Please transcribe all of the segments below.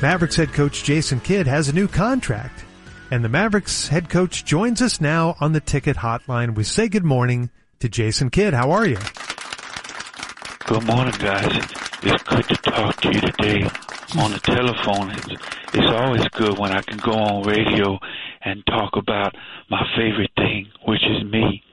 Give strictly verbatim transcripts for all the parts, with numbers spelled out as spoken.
Mavericks head coach Jason Kidd has a new contract, and the Mavericks head coach joins us now on the Ticket Hotline. We say good morning to Jason Kidd. How are you? Good morning, guys. It's good to talk to you today on the telephone. It's, it's always good when I can go on radio and talk about my favorite thing, which is me.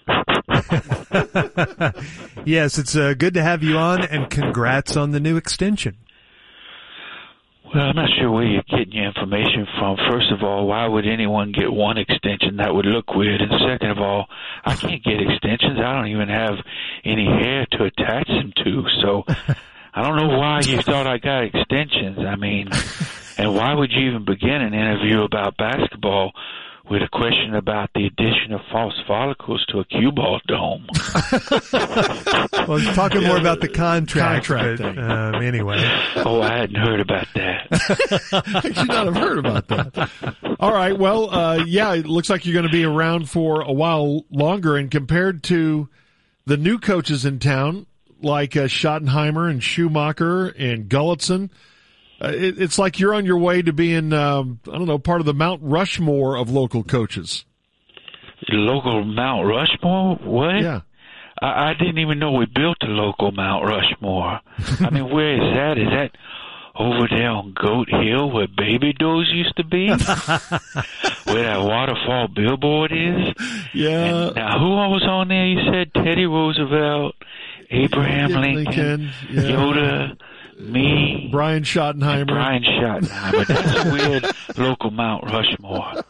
Yes, it's uh, good to have you on, and congrats on the new extension. Well, I'm not sure where you're getting your information from. First of all, why would anyone get one extension? That would look weird. And second of all, I can't get extensions. I don't even have any hair to attach them to. So I don't know why you thought I got extensions. I mean, and why would you even begin an interview about basketball with a question about the addition of false follicles to a cue ball dome? Well, I was talking more about the contract, Contract but, thing. um, anyway. Oh, I hadn't heard about that. I should not have heard about that. All right. Well, uh, yeah, it looks like you're going to be around for a while longer. And compared to the new coaches in town, like uh, Schottenheimer and Schumacher and Gulletson, uh, it, it's like you're on your way to being, um, I don't know, part of the Mount Rushmore of local coaches. Local Mount Rushmore? What? Yeah. I, I didn't even know we built a local Mount Rushmore. I mean, where is that? Is that over there on Goat Hill where Baby Doors used to be? Where that waterfall billboard is? Yeah. And now, who all was on there? You said Teddy Roosevelt, Abraham Yeah, Lincoln, Lincoln, yeah. Yoda, me, Brian Schottenheimer. and Brian Schottenheimer. That's a weird local Mount Rushmore.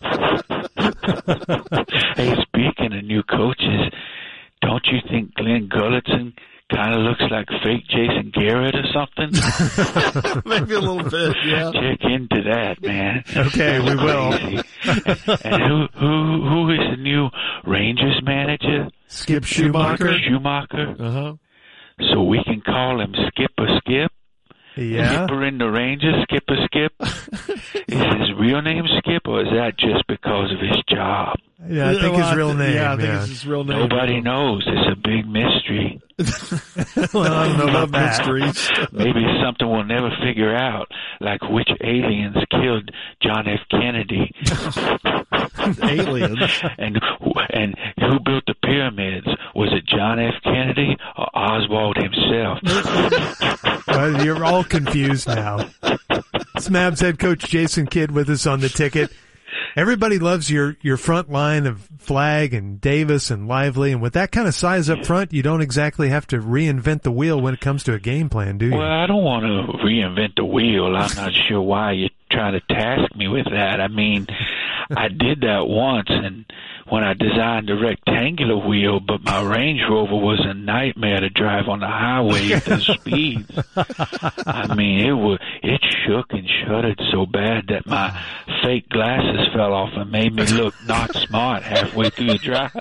Hey, speaking of new coaches, don't you think Glenn Gulletson kind of looks like fake Jason Garrett or something? Maybe a little bit, yeah. Check into that, man. Okay, we will. Crazy. And, and who who who is the new Rangers manager? Skip Schumacher. Schumacher. Uh-huh. So we can call him Skipper Skip. Yeah. Skipper in the Rangers, Skipper Skip. Is his real name Skip, or is that just because of his job? Yeah, I think Well, his real name. Yeah, I think yeah. it's his real name. Nobody knows. It's a big mystery. Well, I don't know Love about that. mysteries. Maybe it's something we'll never figure out, like which aliens killed John F. Kennedy. Aliens. And and who built the pyramids? Was it John F. Kennedy or Oswald himself? Well, you're all confused now. It's Mavs head coach Jason Kidd with us on the Ticket. Everybody loves your, your front line of Flagg and Davis and Lively, and with that kind of size up front, you don't exactly have to reinvent the wheel when it comes to a game plan, do you? Well, I don't want to reinvent the wheel. I'm not sure why you're trying to task me with that. I mean, I did that once, and when I designed a rectangular wheel, but my Range Rover was a nightmare to drive on the highway at those speeds. I mean, it was, it shook and shuddered so bad that my fake glasses fell off and made me look not smart halfway through the drive.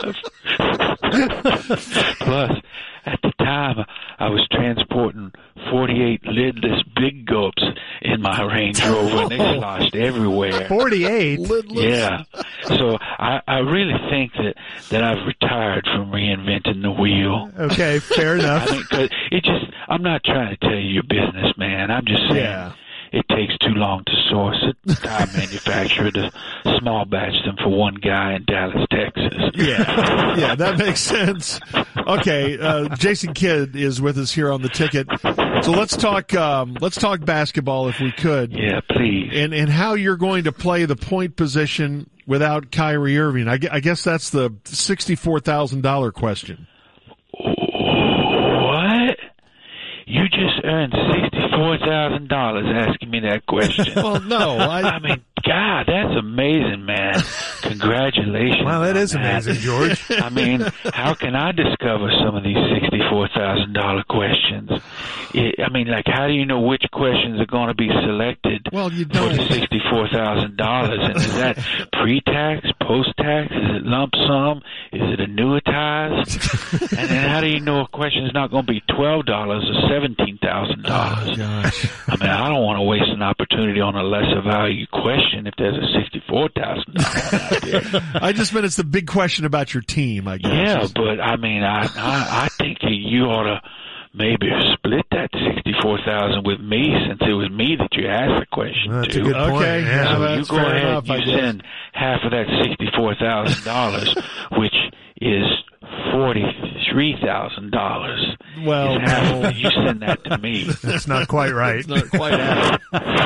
Plus, at the time, I was transporting forty-eight lidless big gulps in my Range Rover, and they sloshed everywhere. forty-eight? Yeah. So I, I really think that, that I've retired from reinventing the wheel. Okay, fair enough. I mean, 'cause it just, I'm not trying to tell you your business, man. I'm just saying Yeah. it takes too long to source a tire manufacturer to small batch them for one guy in Dallas, Texas. Yeah, yeah, that makes sense. Okay, uh, Jason Kidd is with us here on the Ticket. So let's talk. Um, let's talk basketball if we could. Yeah, please. And and how you're going to play the point position without Kyrie Irving. I, gu- I guess that's the sixty-four thousand dollar question. What? You just earned sixty-four thousand dollars asking me that question. Well, no, I, I mean, God, that's amazing, man. Congratulations. Wow, that on is amazing, George. I mean, how can I discover some of these sixty-four thousand dollars questions? It, I mean, like, how do you know which questions are going to be selected Well, you for don't. the sixty-four thousand dollars? And is that pre-tax, post-tax? Is it lump sum? Is it annuitized? And then how do you know a question is not going to be twelve dollars or seventeen thousand dollars? Oh, gosh. I mean, I don't want to waste an opportunity on a lesser value question if there's a sixty-four thousand dollars out there. I just meant it's the big question about your team, I guess. Yeah, but I mean, I, I I think you ought to maybe split that sixty-four thousand with me, since it was me that you asked the question That's to. a good point. Okay, Yeah. yeah, So that's you go fair ahead, enough, you I guess. send half of that sixty-four thousand dollars, which is forty-three thousand dollars. Well, no. You send that to me. That's not quite right. It's not quite accurate.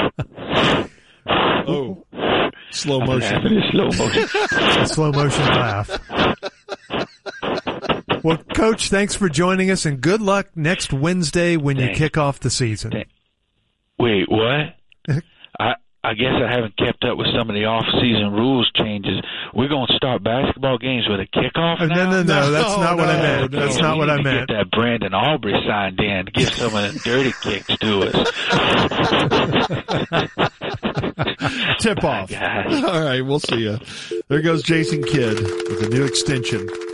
Oh, slow I'm motion. laughing in slow motion. A slow motion laugh. Well, Coach, thanks for joining us, and good luck next Wednesday when you Thanks. kick off the season. Thanks. Wait, what? I I guess I haven't kept up with some of the off-season rules changes. We're going to start basketball games with a kickoff Oh, now? no, no, no, that's No, not what I no, meant. no. That's We not what need I to meant. Get that Brandon Aubrey signed in to give some of the dirty kicks to us. Tip off. Guys. All right, we'll see you. There goes Jason Kidd with a new extension.